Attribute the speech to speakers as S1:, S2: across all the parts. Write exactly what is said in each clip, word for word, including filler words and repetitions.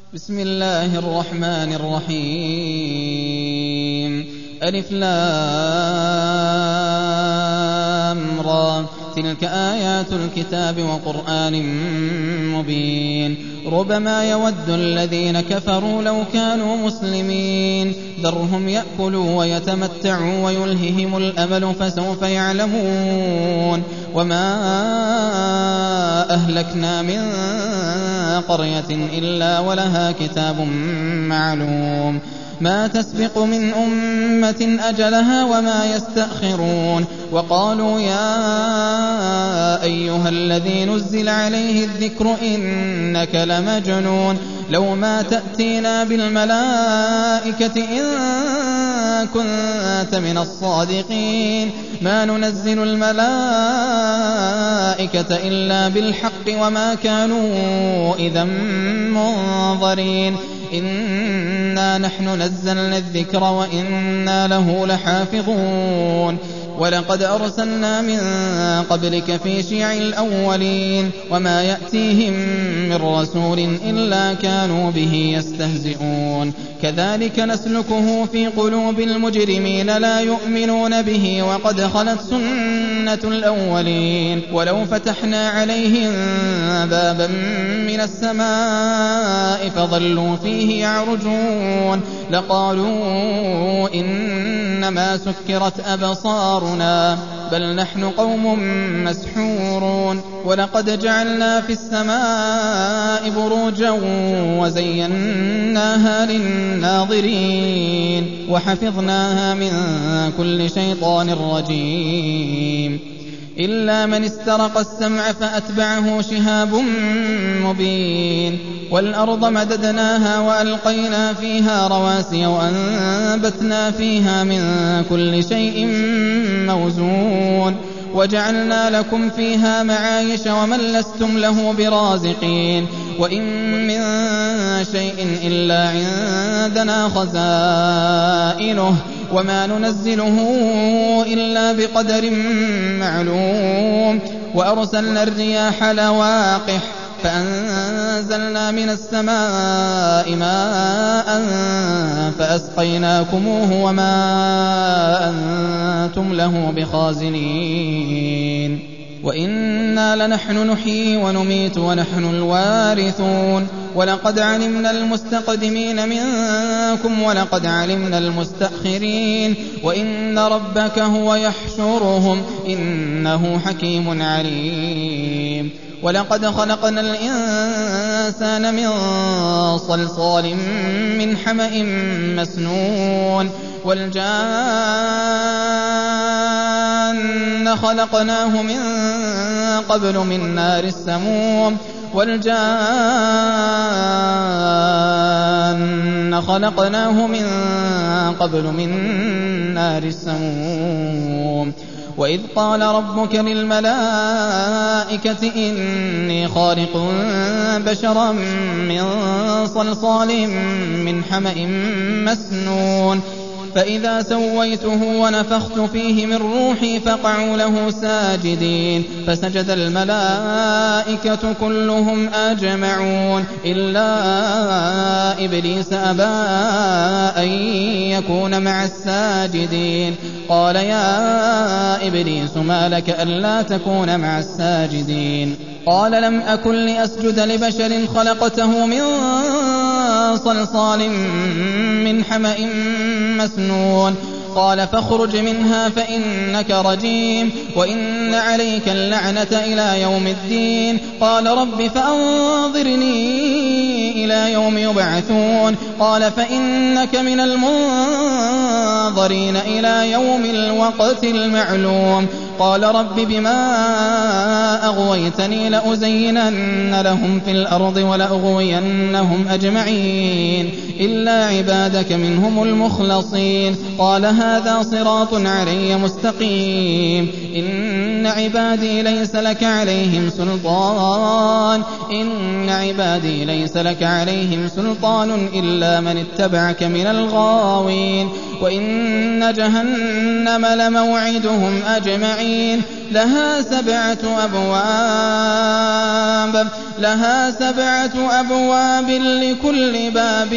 S1: بسم الله الرحمن الرحيم ألف لام را تلك آيات الكتاب وقرآن مبين ربما يود الذين كفروا لو كانوا مسلمين ذرهم يأكلوا ويتمتعوا ويلههم الأمل فسوف يعلمون وما أهلكنا من قرية إلا ولها كتاب معلوم ما تسبق من أمة أجلها وما يستأخرون وقالوا يا أيها الذي نزل عليه الذكر إنك لمجنون لو ما تأتينا بالملائكة إن كنت من الصادقين ما ننزل الملائكة إلا بالحق وما كانوا إذا منظرين إنا نحن نزلنا الذكر وإنا له لحافظون ولقد أرسلنا من قبلك في شيع الأولين وما يأتيهم من رسول إلا كانوا به يستهزئون كذلك نسلكه في قلوب المجرمين لا يؤمنون به وقد خلت سنة الأولين ولو فتحنا عليهم بابا من السماء فظلوا فيه يعرجون لقالوا إنما سكرت أبصارنا بل نحن قوم مسحورون ولقد جعلنا في السماء بروجا وزيناها للناظرين وحفظناها من كل شيطان رجيم إلا من استرق السمع فأتبعه شهاب مبين والأرض مددناها وألقينا فيها رواسي وأنبتنا فيها من كل شيء موزون وجعلنا لكم فيها معايش ومن لستم له برازقين وإن من شيء إلا عندنا خزائنه وما ننزله إلا بقدر معلوم وأرسلنا الرياح لواقح فأنزلنا من السماء ماء فأسقيناكموه وما أنتم له بخازنين وإنا لنحن نحيي ونميت ونحن الوارثون ولقد علمنا المستقدمين منكم ولقد علمنا المستأخرين وإن ربك هو يحشرهم إنه حكيم عليم ولقد خلقنا الإنسان من صلصال من حمأ مسنون والجان خلقناه من قبل من نار السموم والجان خلقناه من قبل من نار السموم وإذ قال ربك للملائكة إني خالق بشرا من صلصال من حمأ مسنون فإذا سويته ونفخت فيه من روحي فقعوا له ساجدين فسجد الملائكة كلهم أجمعون إلا إبليس أبى أن يكون مع الساجدين قال يا إبليس ما لك ألا تكون مع الساجدين قال لم أكن لأسجد لبشر خلقته من صلصال من حمأ مسنون قال فاخرج منها فإنك رجيم وإن عليك اللعنة إلى يوم الدين قال رب فأنظرني إلى يوم يبعثون قال فإنك من المنظرين إلى يوم الوقت المعلوم قال رب بما أغويتني لأزينن لهم في الأرض ولأغوينهم أجمعين إلا عبادك منهم المخلصين قال هذا صراط علي مستقيم إن عبادي ليس لك عليهم سلطان إن عبادي ليس لك عليهم سلطان إلا من اتبعك من الغاوين وإن جهنم لموعدهم أجمعين المرسلين لها سبعة أبواب لها سبعة أبواب لكل باب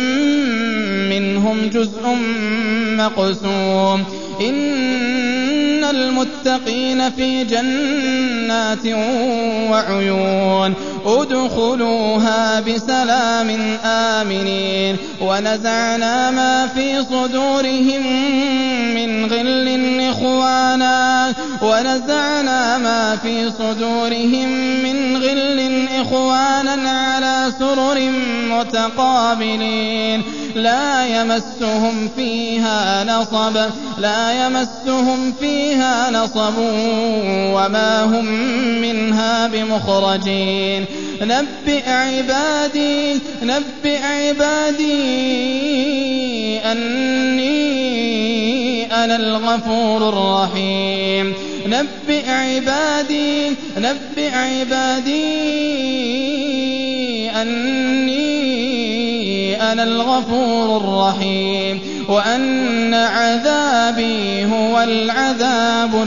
S1: منهم جزء مقسوم إن المتقين في جنات وعيون ادخلوها بسلام آمنين ونزعنا ما في صدورهم من غل إخوانا ونزعنا ما في صدورهم من غل إخوانا على سرر متقابلين لا يمسهم فيها نصب لا يمسهم فيها نصب وما هم منها بمخرجين نبئ عبادي نبئ عبادي أني أنا الغفور الرحيم نبئ عبادي نبئ عبادي أني أنا الغفور الرحيم وأن عذابي هو العذاب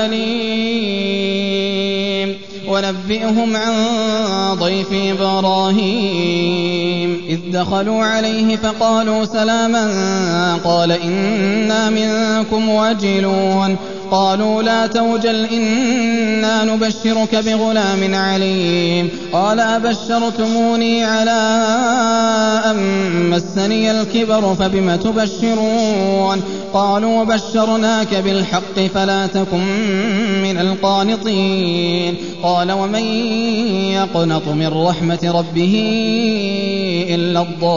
S1: الأليم ونبئهم عن ضيف إبراهيم إذ دخلوا عليه فقالوا سلاما قال إنا منكم وجلون قالوا لا توجل إنا نبشرك بغلام عليم قال أبشرتموني على أن مسني الكبر فبم تبشرون قالوا بشرناك بالحق فلا تكن من القانطين قال ومن يقنط من رحمة ربه إلا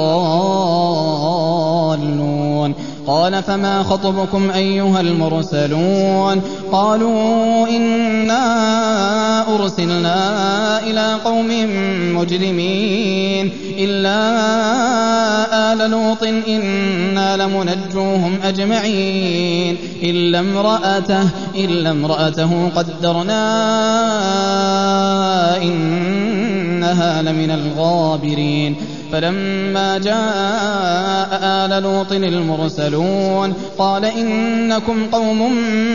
S1: الضالون قال فما خطبكم أيها المرسلون قالوا إنا أرسلنا إلى قوم مجرمين إلا آل لوط إنا لمنجوهم أجمعين إلا امرأته, إلا امرأته قدرنا إنها لمن الغابرين فلما جاء آل لوط المرسلون قال إنكم قوم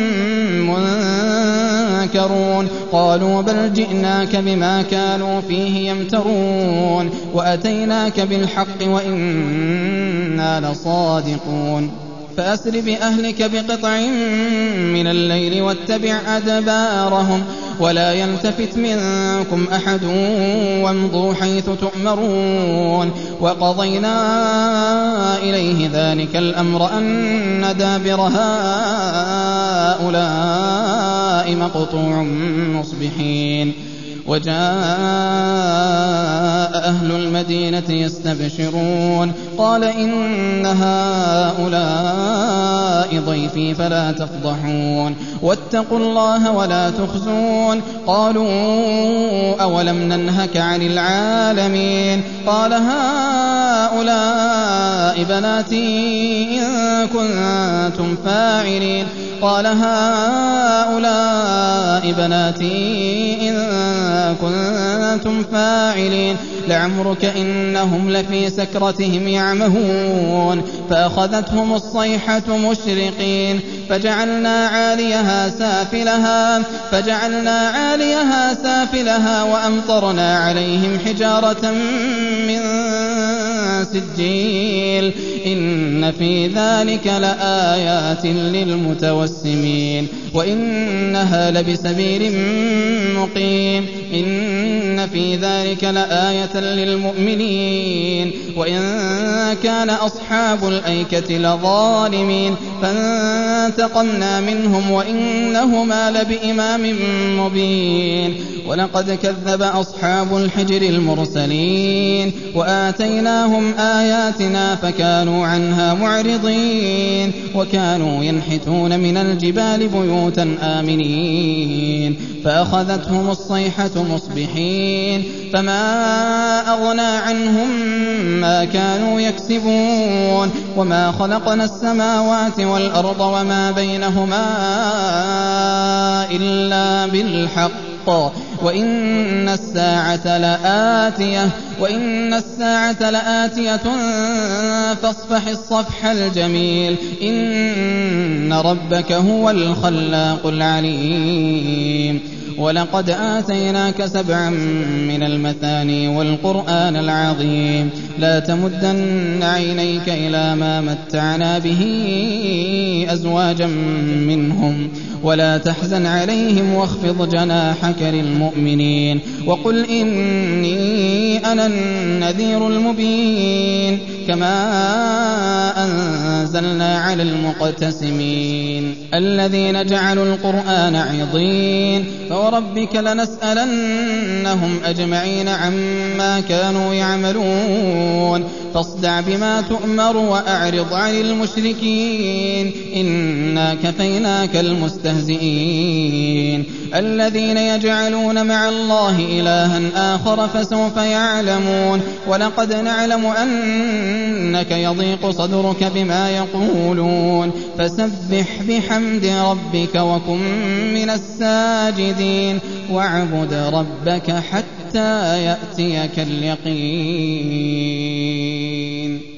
S1: منكرون قالوا بل جئناك بما كانوا فيه يمترون وأتيناك بالحق وإنا لصادقون فأسر بأهلك بقطع من الليل واتبع أدبارهم ولا يلتفت منكم أحد وامضوا حيث تؤمرون وقضينا إليه ذلك الأمر أن دابر هؤلاء مقطوع مصبحين وجاء أهل المدينة يستبشرون قال إن هؤلاء ضيفي فلا تفضحون واتقوا الله ولا تخزون قالوا أولم ننهك عن العالمين قال هؤلاء بناتي إن كنتم فاعلين قال هؤلاء بناتي إن كنتم فاعلين لعمرك إنهم لفي سكرتهم يعمهون فأخذتهم الصيحة مشرقين فجعلنا عاليها سافلها فجعلنا عاليها سافلها وأمطرنا عليهم حجارة من سجيل إن في ذلك لآيات للمتوسمين وإنها لبسبيل مقيم إن في ذلك لآية للمؤمنين وإن كان أصحاب الأيكة لظالمين فانتقمنا منهم وإنهما لبإمام مبين ولقد كذب أصحاب الحجر المرسلين وآتيناهم آياتنا فكانوا عنها معرضين وكانوا ينحتون من الجبال بيوتا آمنين فأخذتهم الصيحة مصبحين فما أغنى عنهم ما كانوا يكسبون وما خلقنا السماوات والأرض وما بينهما إلا بالحق وإن الساعة لآتية وإن الساعة لآتية فاصفح الصفح الجميل إن ربك هو الخلاق العليم ولقد آتيناك سبعا من المثاني والقرآن العظيم لا تمدن عينيك إلى ما متعنا به أزواجا منهم ولا تحزن عليهم واخفض جناحك للمؤمنين وقل إني أنا النذير المبين كما أنزلنا على المقتسمين الذين جعلوا القرآن عضين فوربك لنسألنهم أجمعين عما كانوا يعملون فاصدع بما تؤمر وأعرض عن المشركين إنا كفيناك المستهزئين الذين يجعلون مع الله إلها آخر فسوف يعلمون ولقد نعلم أنك يضيق صدرك بما يقولون فسبح بحمد ربك وكن من الساجدين واعبد ربك حتى يأتيك اليقين.